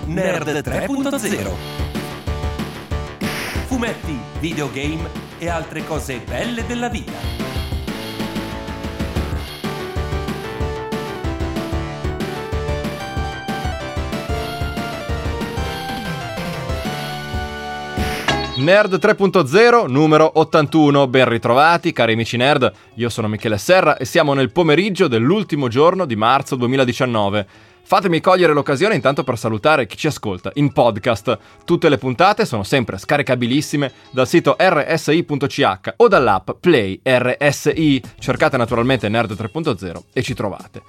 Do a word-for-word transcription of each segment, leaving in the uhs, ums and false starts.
Nerd tre punto zero. Fumetti, videogame e altre cose belle della vita. Nerd tre punto zero, numero ottantuno, ben ritrovati cari amici nerd, io sono Michele Serra e siamo nel pomeriggio dell'ultimo giorno di marzo duemiladiciannove. Fatemi cogliere l'occasione intanto per salutare chi ci ascolta in podcast. Tutte le puntate sono sempre scaricabilissime dal sito erre esse i punto c h o dall'app Play erre esse i. Cercate naturalmente Nerd tre punto zero e ci trovate.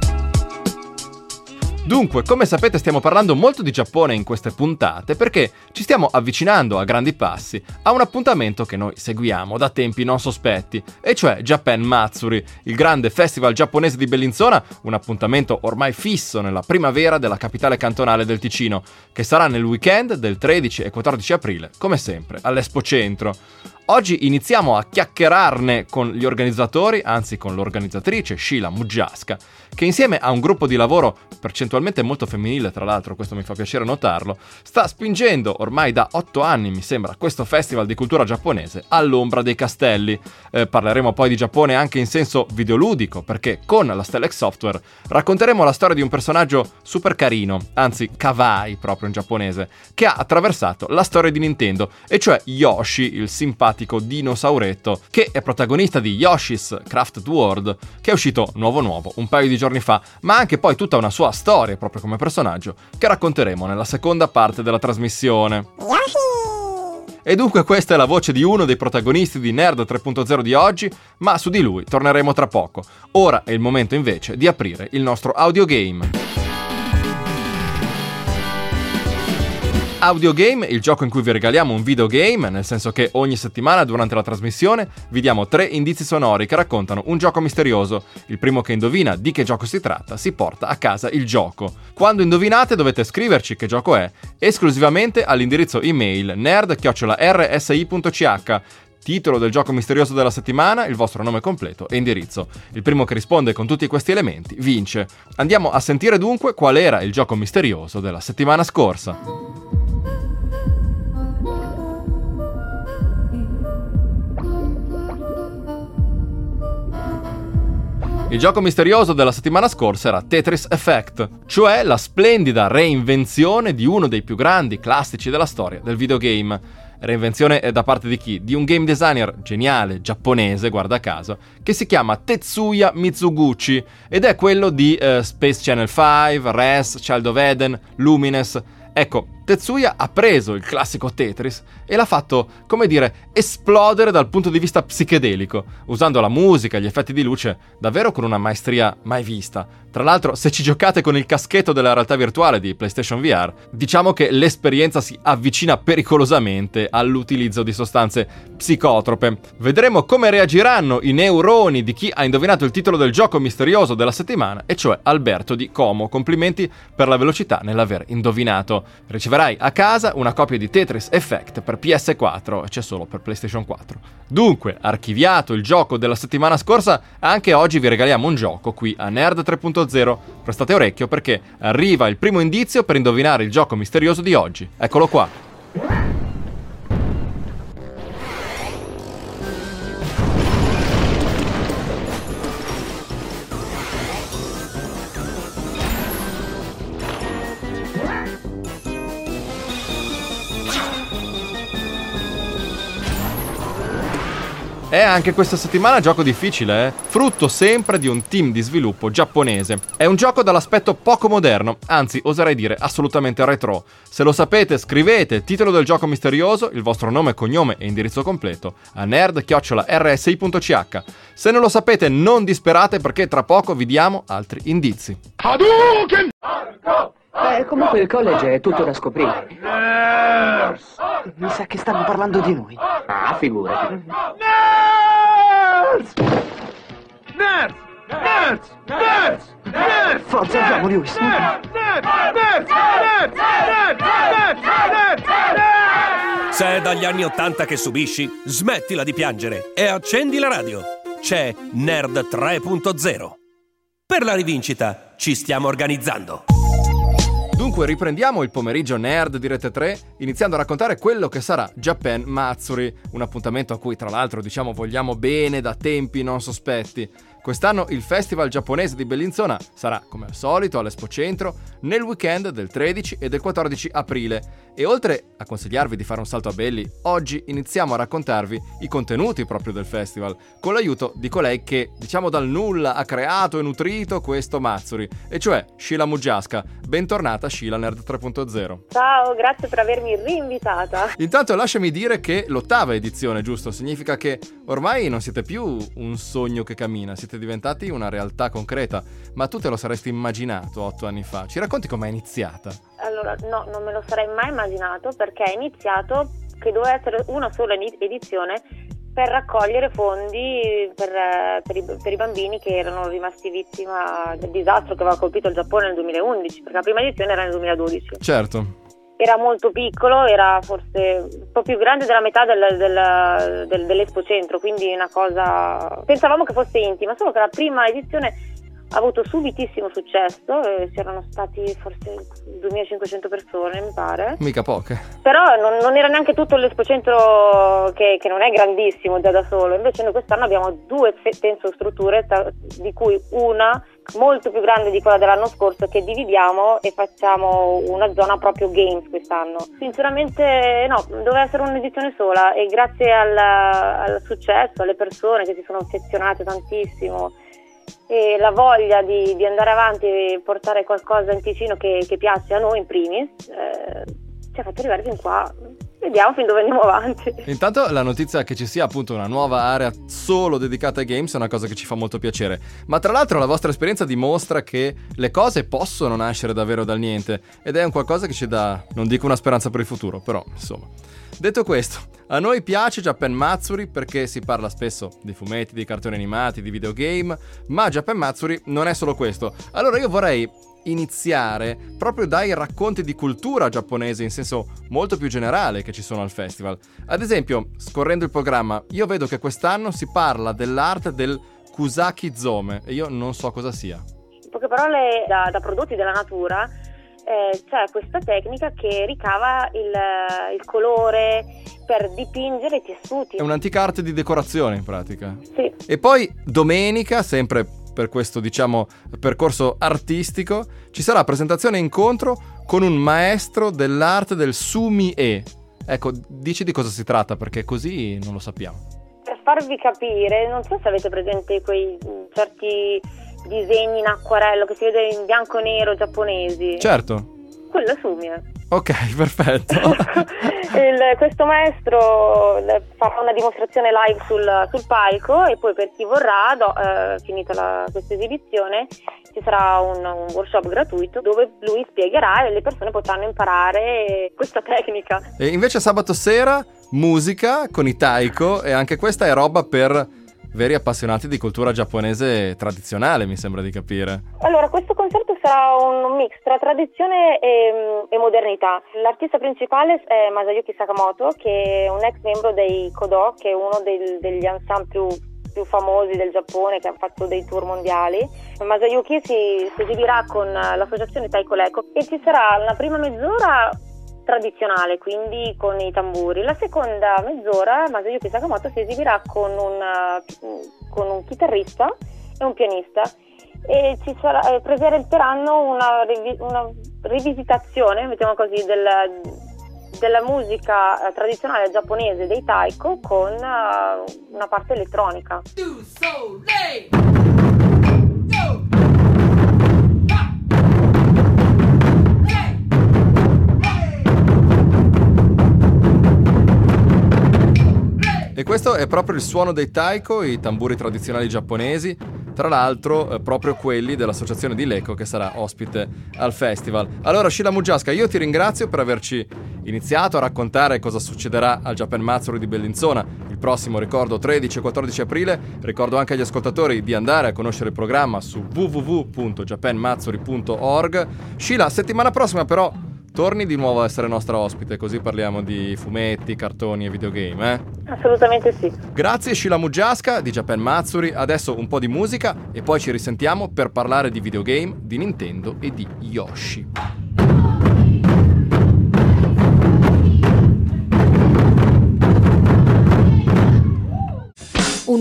Dunque, come sapete stiamo parlando molto di Giappone in queste puntate perché ci stiamo avvicinando a grandi passi a un appuntamento che noi seguiamo da tempi non sospetti, e cioè Japan Matsuri, il grande festival giapponese di Bellinzona, un appuntamento ormai fisso nella primavera della capitale cantonale del Ticino, che sarà nel weekend del tredici e quattordici aprile, come sempre, all'Expo Centro. Oggi iniziamo a chiacchierarne con gli organizzatori, anzi con l'organizzatrice Sheila Muggiasca, che insieme a un gruppo di lavoro percentualmente molto femminile, tra l'altro, questo mi fa piacere notarlo, sta spingendo ormai da otto anni, mi sembra, questo festival di cultura giapponese all'ombra dei castelli. Eh, parleremo poi di Giappone anche in senso videoludico, perché con la Stellax Software racconteremo la storia di un personaggio super carino, anzi kawaii proprio in giapponese, che ha attraversato la storia di Nintendo, e cioè Yoshi, il simpatico dinosauretto che è protagonista di Yoshi's Crafted World, che è uscito nuovo nuovo un paio di giorni fa, ma anche poi tutta una sua storia proprio come personaggio che racconteremo nella seconda parte della trasmissione. Yoshi! E dunque questa è la voce di uno dei protagonisti di Nerd tre punto zero di oggi, ma su di lui torneremo tra poco. Ora è il momento invece di aprire il nostro audiogame. Audiogame, il gioco in cui vi regaliamo un videogame, nel senso che ogni settimana durante la trasmissione vi diamo tre indizi sonori che raccontano un gioco misterioso. Il primo che indovina di che gioco si tratta si porta a casa il gioco. Quando indovinate dovete scriverci che gioco è esclusivamente all'indirizzo email nerd chiocciola erre esse i punto c h. Titolo del gioco misterioso della settimana, il vostro nome completo e indirizzo. Il primo che risponde con tutti questi elementi vince. Andiamo a sentire dunque qual era il gioco misterioso della settimana scorsa. Il gioco misterioso della settimana scorsa era Tetris Effect, cioè la splendida reinvenzione di uno dei più grandi classici della storia del videogame. Reinvenzione da parte di chi? Di un game designer geniale, giapponese, guarda caso, che si chiama Tetsuya Mizuguchi ed è quello di uh, Space Channel cinque, Res, Child of Eden, Lumines. Ecco, Tetsuya ha preso il classico Tetris e l'ha fatto, come dire, esplodere dal punto di vista psichedelico, usando la musica e gli effetti di luce davvero con una maestria mai vista. Tra l'altro, se ci giocate con il caschetto della realtà virtuale di PlayStation V R, diciamo che l'esperienza si avvicina pericolosamente all'utilizzo di sostanze psicotrope. Vedremo come reagiranno i neuroni di chi ha indovinato il titolo del gioco misterioso della settimana, e cioè Alberto di Como. Complimenti per la velocità nell'aver indovinato. Riceverai a casa una copia di Tetris Effect per P S quattro, e c'è solo per PlayStation quattro. Dunque, archiviato il gioco della settimana scorsa, anche oggi vi regaliamo un gioco qui a Nerd tre punto zero. Prestate orecchio perché arriva il primo indizio per indovinare il gioco misterioso di oggi. Eccolo qua. È anche questa settimana gioco difficile, eh? Frutto sempre di un team di sviluppo giapponese. È un gioco dall'aspetto poco moderno, anzi oserei dire assolutamente retro. Se lo sapete scrivete il titolo del gioco misterioso, il vostro nome, cognome e indirizzo completo a nerd chiocciola erre esse i punto c h. Se non lo sapete non disperate perché tra poco vi diamo altri indizi. Hadouken! Eh, comunque il college è tutto da scoprire. Nerds! Mi sa che stanno parlando di noi. Ah, figurati. Nerds! Nerds! Nerds! Nerds! Nerds! Forza, andiamo, Lewis. Nerds! Nerds! Nerds! Nerds! Nerds! Nerds! Nerds! Se è dagli anni ottanta che subisci, smettila di piangere e accendi la radio. C'è Nerd tre punto zero. Per la rivincita ci stiamo organizzando. Dunque Dunque riprendiamo il pomeriggio nerd di Rete tre, iniziando a raccontare quello che sarà Japan Matsuri, un appuntamento a cui tra l'altro diciamo vogliamo bene da tempi non sospetti. Quest'anno il festival giapponese di Bellinzona sarà, come al solito, all'Expo Centro nel weekend del tredici e del quattordici aprile. E oltre a consigliarvi di fare un salto a Belli, oggi iniziamo a raccontarvi i contenuti proprio del festival, con l'aiuto di colei che, diciamo dal nulla, ha creato e nutrito questo Matsuri, e cioè Sheila Muggiasca. Bentornata Sheila Nerd tre punto zero. Ciao, grazie per avermi rinvitata. Intanto lasciami dire che l'ottava edizione, giusto? Significa che ormai non siete più un sogno che cammina, siete diventati una realtà concreta. Ma tu te lo saresti immaginato otto anni fa? Ci racconti com'è iniziata? Allora, no, non me lo sarei mai immaginato, perché è iniziato che doveva essere una sola edizione per raccogliere fondi per, per, i, per i bambini che erano rimasti vittima del disastro che aveva colpito il Giappone nel duemilaundici, perché la prima edizione era nel duemiladodici. Certo. Era molto piccolo, era forse un po' più grande della metà del, del, del, dell'Expo Centro, quindi una cosa... Pensavamo che fosse intima, solo che la prima edizione ha avuto subitissimo successo, e c'erano stati forse duemilacinquecento persone, mi pare. Mica poche. Però non, non era neanche tutto l'Expo Centro, che, che non è grandissimo già da solo. Invece noi quest'anno abbiamo due, penso, strutture, di cui una molto più grande di quella dell'anno scorso, che dividiamo e facciamo una zona proprio games quest'anno. Sinceramente no, doveva essere un'edizione sola, e grazie al, al successo, alle persone che si sono affezionate tantissimo e la voglia di, di andare avanti e portare qualcosa in Ticino che, che piace a noi in primis, eh, ci ha fatto arrivare fin qua. Vediamo fin dove andiamo avanti. Intanto la notizia che ci sia appunto una nuova area solo dedicata ai games è una cosa che ci fa molto piacere. Ma tra l'altro la vostra esperienza dimostra che le cose possono nascere davvero dal niente, ed è un qualcosa che ci dà, non dico una speranza per il futuro, però insomma. Detto questo, a noi piace Japan Matsuri perché si parla spesso di fumetti, di cartoni animati, di videogame, ma Japan Matsuri non è solo questo. Allora io vorrei iniziare proprio dai racconti di cultura giapponese in senso molto più generale che ci sono al festival. Ad esempio, scorrendo il programma, io vedo che quest'anno si parla dell'arte del kusaki-zome, e io non so cosa sia. In poche parole, da, da prodotti della natura eh, c'è questa tecnica che ricava il, il colore per dipingere i tessuti. È un'antica arte di decorazione in pratica. Sì. E poi domenica, sempre per questo diciamo percorso artistico, ci sarà presentazione e incontro con un maestro dell'arte del sumi-e. Ecco, dici di cosa si tratta, perché così non lo sappiamo. Per farvi capire, non so se avete presente quei certi disegni in acquarello che si vede in bianco e nero giapponesi. Certo. Quello è sumi-e. Ok, perfetto. Il, questo maestro farà una dimostrazione live sul, sul palco, e poi per chi vorrà, do, eh, finita la, questa esibizione, ci sarà un, un workshop gratuito dove lui spiegherà e le persone potranno imparare questa tecnica. E invece sabato sera musica con i taiko, e anche questa è roba per veri appassionati di cultura giapponese tradizionale, mi sembra di capire. Allora, questo concerto sarà un mix tra tradizione e, e modernità. L'artista principale è Masayuki Sakamoto, che è un ex membro dei Kodo, che è uno del, degli ensemble più, più famosi del Giappone, che ha fatto dei tour mondiali. Masayuki si, si esibirà con l'associazione Taiko Leco, e ci sarà una prima mezz'ora tradizionale, quindi con i tamburi. La seconda mezz'ora Masayuki Sakamoto si esibirà con un, con un chitarrista e un pianista, e ci sarà, eh, presenteranno una, rivi, una rivisitazione, mettiamo così, del, della musica tradizionale giapponese dei taiko con uh, una parte elettronica. E questo è proprio il suono dei taiko, i tamburi tradizionali giapponesi, tra l'altro eh, proprio quelli dell'associazione di Leco che sarà ospite al festival. Allora Sheila Muggiasca, io ti ringrazio per averci iniziato a raccontare cosa succederà al Japan Matsuri di Bellinzona il prossimo, ricordo, tredici e quattordici aprile. Ricordo anche agli ascoltatori di andare a conoscere il programma su w w w punto japan matsuri punto org. Sheila, settimana prossima però torni di nuovo a essere nostra ospite, così parliamo di fumetti, cartoni e videogame, eh? Assolutamente sì. Grazie Sheila Muggiasca di Japan Matsuri. Adesso un po' di musica e poi ci risentiamo per parlare di videogame, di Nintendo e di Yoshi.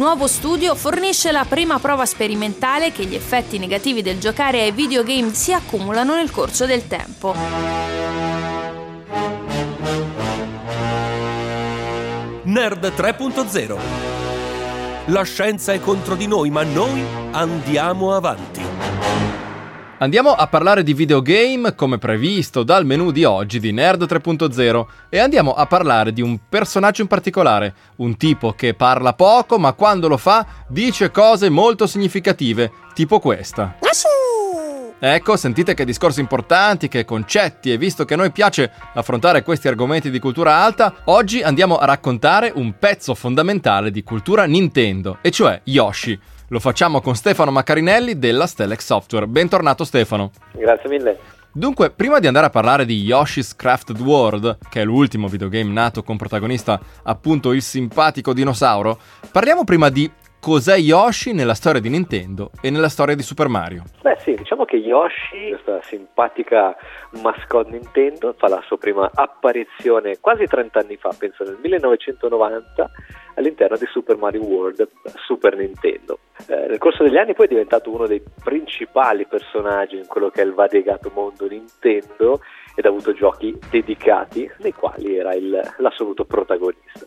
nuovo studio fornisce la prima prova sperimentale che gli effetti negativi del giocare ai videogame si accumulano nel corso del tempo. Nerd tre punto zero. La scienza è contro di noi, ma noi andiamo avanti. Andiamo a parlare di videogame come previsto dal menu di oggi di Nerd tre punto zero e andiamo a parlare di un personaggio in particolare, un tipo che parla poco ma quando lo fa dice cose molto significative, tipo questa. Ecco, sentite che discorsi importanti, che concetti, e visto che a noi piace affrontare questi argomenti di cultura alta, oggi andiamo a raccontare un pezzo fondamentale di cultura Nintendo, e cioè Yoshi. Lo facciamo con Stefano Maccarinelli della Stellax Software. Bentornato Stefano. Grazie mille. Dunque, prima di andare a parlare di Yoshi's Crafted World, che è l'ultimo videogame nato con protagonista appunto il simpatico dinosauro, parliamo prima di cos'è Yoshi nella storia di Nintendo e nella storia di Super Mario. Beh sì, diciamo che Yoshi, questa simpatica mascotte Nintendo, fa la sua prima apparizione quasi trenta anni fa, penso nel millenovecentonovanta, all'interno di Super Mario World Super Nintendo. Eh, nel corso degli anni poi è diventato uno dei principali personaggi in quello che è il variegato mondo Nintendo ed ha avuto giochi dedicati nei quali era il, l'assoluto protagonista.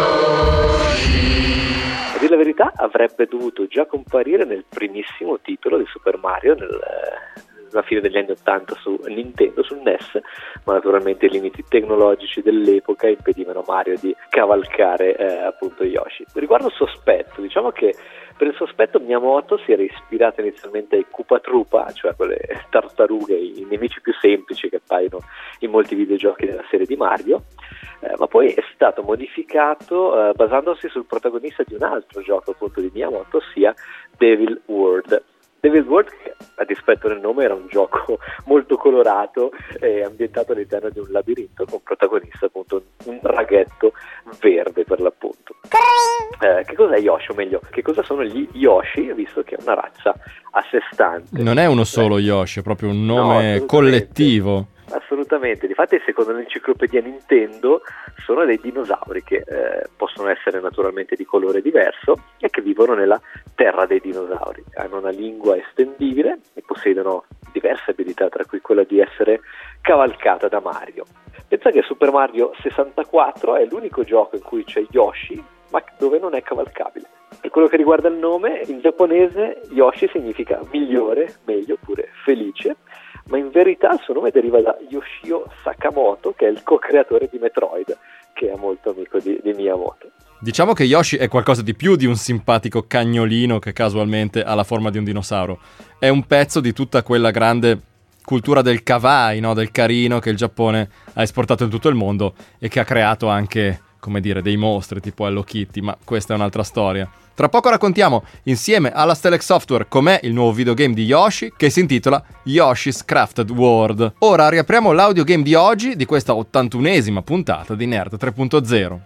A dire la verità, avrebbe dovuto già comparire nel primissimo titolo di Super Mario nel, alla fine degli anni ottanta su Nintendo, sul N E S, ma naturalmente i limiti tecnologici dell'epoca impedivano a Mario di cavalcare eh, appunto Yoshi. Riguardo il sospetto, diciamo che per il sospetto Miyamoto si era ispirato inizialmente ai Koopa Troopa, cioè quelle tartarughe, i nemici più semplici che appaiono in molti videogiochi della serie di Mario, eh, ma poi è stato modificato eh, basandosi sul protagonista di un altro gioco appunto di Miyamoto, ossia Devil World. Devil World, che a dispetto del nome era un gioco molto colorato e ambientato all'interno di un labirinto con protagonista appunto un draghetto verde per l'appunto. Eh, che cos'è Yoshi, o meglio, che cosa sono gli Yoshi, visto che è una razza a sé stante? Non è uno solo Yoshi, è proprio un nome no, collettivo. Assolutamente, difatti secondo l'enciclopedia Nintendo sono dei dinosauri che eh, possono essere naturalmente di colore diverso e che vivono nella terra dei dinosauri. Hanno una lingua estendibile e possiedono diverse abilità, tra cui quella di essere cavalcata da Mario. Pensa che Super Mario sessantaquattro è l'unico gioco in cui c'è Yoshi, ma dove non è cavalcabile. Per quello che riguarda il nome, in giapponese Yoshi significa migliore, meglio oppure felice, ma in verità il suo nome deriva da Yoshio Sakamoto, che è il co-creatore di Metroid, che è molto amico di, di Miyamoto. Diciamo che Yoshi è qualcosa di più di un simpatico cagnolino che casualmente ha la forma di un dinosauro. È un pezzo di tutta quella grande cultura del kawaii, no? Del carino, che il Giappone ha esportato in tutto il mondo e che ha creato anche, come dire, dei mostri tipo Hello Kitty, ma questa è un'altra storia. Tra poco raccontiamo insieme alla Stellax Software com'è il nuovo videogame di Yoshi, che si intitola Yoshi's Crafted World. Ora riapriamo l'audiogame di oggi, di questa ottantunesima puntata di Nerd tre punto zero.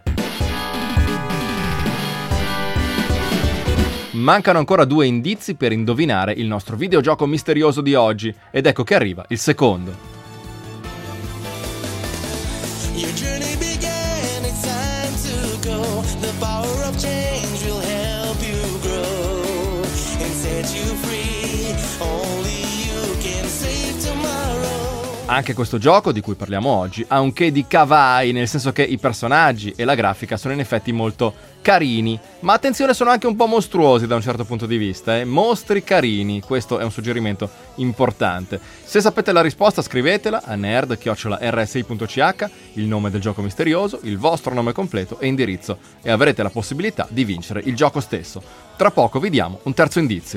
Mancano ancora due indizi per indovinare il nostro videogioco misterioso di oggi, ed ecco che arriva il secondo. Your journey began, it's time to go. The power of change will help you grow and set you free. Only you can save tomorrow. Anche questo gioco di cui parliamo oggi ha un che di kawaii, nel senso che i personaggi e la grafica sono in effetti molto carini, ma attenzione, sono anche un po' mostruosi da un certo punto di vista, eh? Mostri carini, questo è un suggerimento importante. Se sapete la risposta scrivetela a nerd chiocciola r s i punto c h, il nome del gioco misterioso, il vostro nome completo e indirizzo, e avrete la possibilità di vincere il gioco stesso. Tra poco vi diamo un terzo indizio.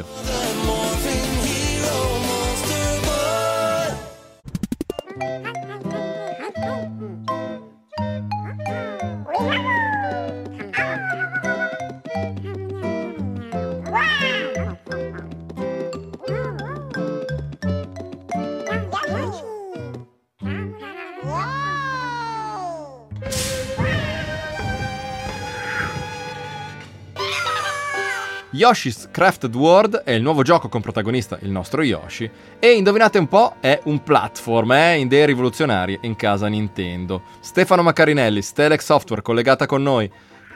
Yoshi's Crafted World è il nuovo gioco con protagonista il nostro Yoshi e, indovinate un po', è un platform, eh, idee rivoluzionarie in casa Nintendo. Stefano Maccarinelli, Stellax Software, collegata con noi.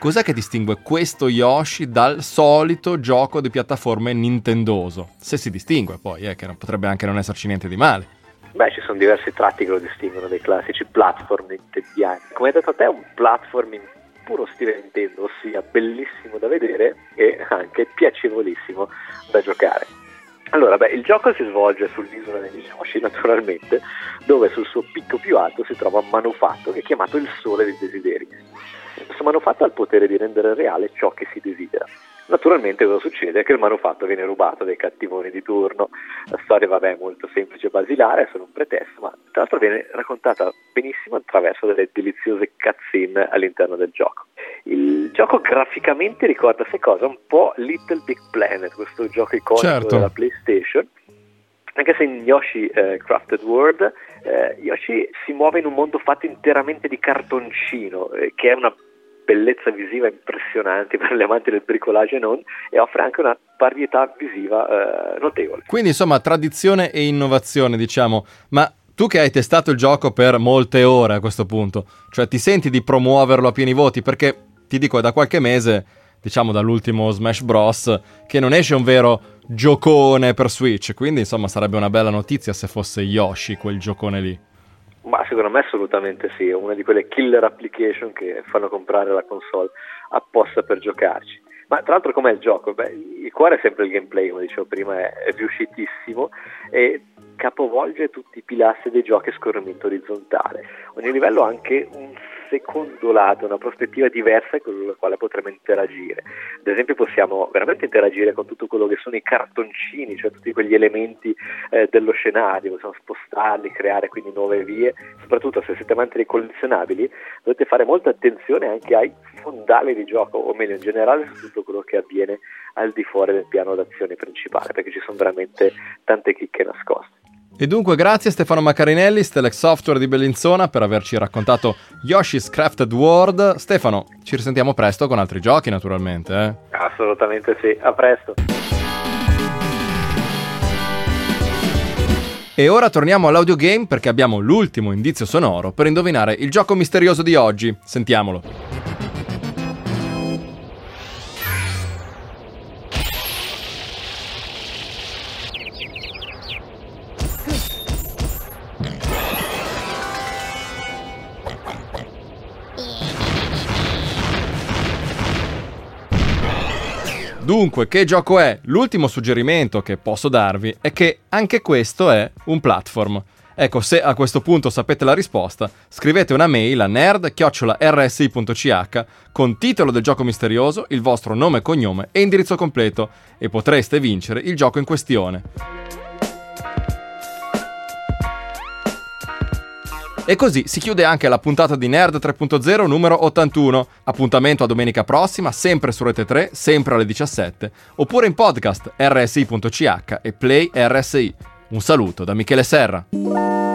cos'è che distingue questo Yoshi dal solito gioco di piattaforme nintendoso? Se si distingue poi, eh, che non potrebbe anche non esserci niente di male. Beh, ci sono diversi tratti che lo distinguono dai classici platform nintendiani. Come hai detto a te, è un platform in puro stile Nintendo, ossia bellissimo da vedere e anche piacevolissimo da giocare. Allora, beh, il gioco si svolge sull'isola degli Yoshi, naturalmente, dove sul suo picco più alto si trova un manufatto che è chiamato il Sole dei Desideri. Questo manufatto ha il potere di rendere reale ciò che si desidera. Naturalmente cosa succede? Che il manufatto viene rubato dai cattivoni di turno. La storia, vabbè, è molto semplice e basilare, è solo un pretesto, ma tra l'altro viene raccontata benissimo attraverso delle deliziose cutscene all'interno del gioco. Il gioco graficamente ricorda, sai cosa? Un po' Little Big Planet, questo gioco iconico certo. della PlayStation. Anche se in Yoshi eh, Crafted World eh, Yoshi si muove in un mondo fatto interamente di cartoncino, eh, che è una bellezza visiva impressionante per gli amanti del bricolage e non, e offre anche una varietà visiva eh, notevole. Quindi insomma tradizione e innovazione, diciamo. Ma tu che hai testato il gioco per molte ore a questo punto, cioè ti senti di promuoverlo a pieni voti? Perché ti dico, è da qualche mese, diciamo dall'ultimo Smash Bros, che non esce un vero giocone per Switch, quindi insomma sarebbe una bella notizia se fosse Yoshi quel giocone lì. Ma secondo me assolutamente sì, è una di quelle killer application che fanno comprare la console apposta per giocarci. Ma tra l'altro com'è il gioco? Beh, il cuore è sempre il gameplay, come dicevo prima, è, è riuscitissimo e capovolge tutti i pilastri dei giochi a scorrimento orizzontale. Ogni livello ha anche un secondo lato, una prospettiva diversa con la quale potremo interagire. Ad esempio possiamo veramente interagire con tutto quello che sono i cartoncini, cioè tutti quegli elementi eh, dello scenario, possiamo spostarli, creare quindi nuove vie. Soprattutto se siete amanti dei collezionabili dovete fare molta attenzione anche ai fondali di gioco, o meglio in generale su tutto quello che avviene al di fuori del piano d'azione principale, perché ci sono veramente tante chicche nascoste. E dunque grazie Stefano Maccarinelli, Stelex Software di Bellinzona, per averci raccontato Yoshi's Crafted World. Stefano, ci risentiamo presto con altri giochi naturalmente, eh? Assolutamente sì, a presto. E ora torniamo all'audiogame perché abbiamo l'ultimo indizio sonoro per indovinare il gioco misterioso di oggi. Sentiamolo. Dunque, che gioco è? L'ultimo suggerimento che posso darvi è che anche questo è un platform. Ecco, se a questo punto sapete la risposta, scrivete una mail a nerd chiocciola r s i punto c h con titolo del gioco misterioso, il vostro nome e cognome e indirizzo completo e potreste vincere il gioco in questione. E così si chiude anche la puntata di Nerd tre punto zero numero ottantuno. Appuntamento a domenica prossima, sempre su Rete tre, sempre alle diciassette, oppure in podcast r s i punto c h e Play R S I. Un saluto da Michele Serra.